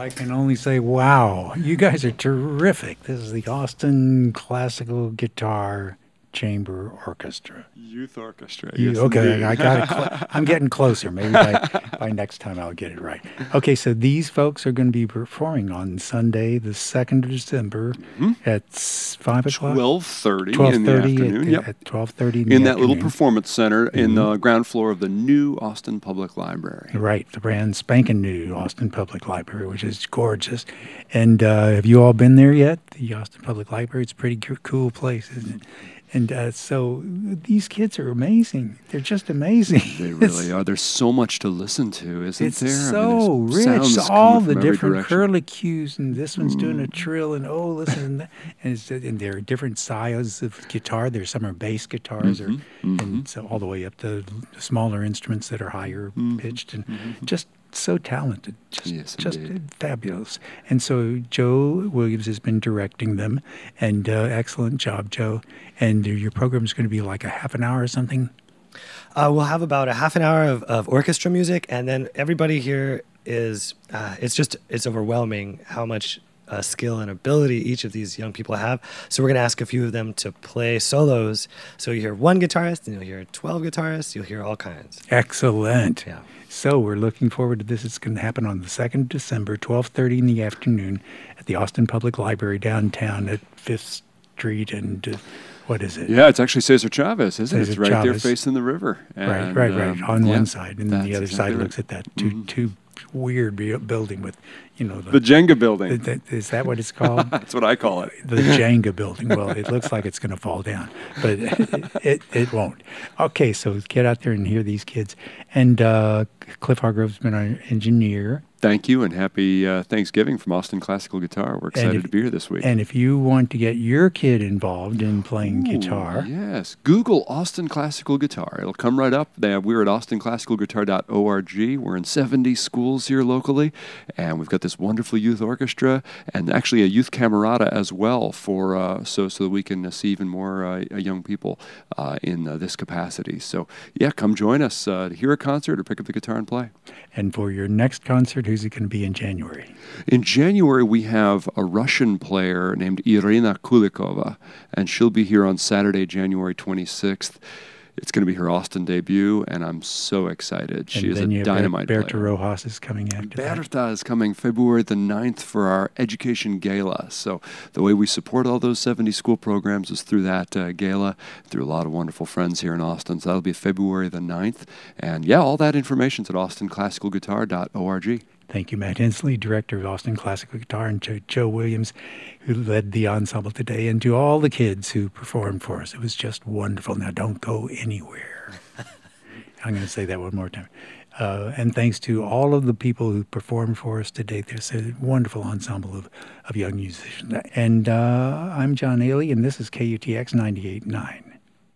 I can only say, wow, you guys are terrific. This is the Austin Classical Guitar Chamber Orchestra. Youth orchestra. You, Yes, okay, indeed. I got it. I'm getting closer. Maybe by next time I'll get it right. Okay, so these folks are going to be performing on Sunday, the 2nd of December at 5 o'clock? 12:30 in the 12:30 afternoon. Yep. at 12:30 in In the that little afternoon. performance center in the ground floor of the new Austin Public Library. Right, the brand spanking new Austin Public Library, which is gorgeous. And have you all been there yet? The Austin Public Library, it's a pretty cool place, isn't it? And so these kids are amazing. They're just amazing. They really are. There's so much to listen to, isn't It's there? so there's rich. sounds All coming the from every different direction. curlicues, and this one's doing a trill, and oh, listen, and, and there are different styles of guitar. There's some are bass guitars, and so all the way up to smaller instruments that are higher pitched, and just so talented, just indeed. fabulous. And so Joe Williams has been directing them, and excellent job, Joe. And your program is going to be like a half an hour or something. We'll have about a half an hour of orchestra music, and then everybody here is, it's overwhelming how much skill and ability each of these young people have. So we're going to ask a few of them to play solos. So you hear one guitarist, and you'll hear 12 guitarists, you'll hear all kinds. Excellent. Yeah. So we're looking forward to this. It's going to happen on the 2nd of December, 12:30 in the afternoon at the Austin Public Library downtown at 5th Street and what is it? Yeah, it's actually Cesar Chavez, isn't it? Cesar It's right there Chavez. facing the river. Right, And, on yeah, one side, and then the other that's side exactly looks at that two weird building with, the Jenga building. Is that what it's called? That's what I call it. The Jenga building. Well, it looks like it's going to fall down, but it won't. Okay, so get out there and hear these kids. And Cliff Hargrove's been our engineer. Thank you, and happy Thanksgiving from Austin Classical Guitar. We're excited to be here this week. And if you want to get your kid involved in playing guitar, yes, Google Austin Classical Guitar. It'll come right up. We're at austinclassicalguitar.org. We're in 70 schools here locally, and we've got this wonderful youth orchestra and actually a youth camerata as well for so that we can see even more young people in this capacity. So yeah, come join us to hear a concert or pick up the guitar and play. And for your next concert, who's it going to be in January? In January, we have a Russian player named Irina Kulikova, and she'll be here on Saturday, January 26th. It's going to be her Austin debut, and I'm so excited. She is a dynamite player. Berta Rojas is coming after that. Berta is coming February the 9th for our Education Gala. So the way we support all those 70 school programs is through that gala, through a lot of wonderful friends here in Austin. So that'll be February the 9th. And yeah, all that information's at austinclassicalguitar.org. Thank you, Matt Hensley, director of Austin Classical Guitar, and Joe Williams, who led the ensemble today, and to all the kids who performed for us. It was just wonderful. Now, don't go anywhere. I'm going to say that one more time. And thanks to all of the people who performed for us today. There's a wonderful ensemble of young musicians. And I'm John Ailey, and this is KUTX 98.9.